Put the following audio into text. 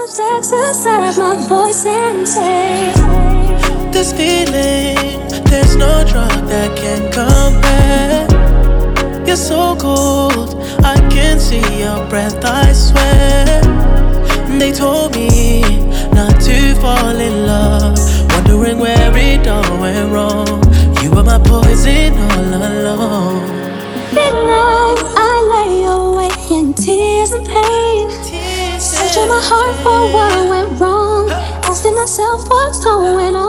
Sex inside my voice and say, this feeling, there's no drug that can compare. You're so cold, I can see your breath, I swear. They told me not to fall in love, wondering where it all went wrong. You were my poison all along. midnight, I lay awake in tears and pain, searching my heart for what went wrong, asking myself what's going on.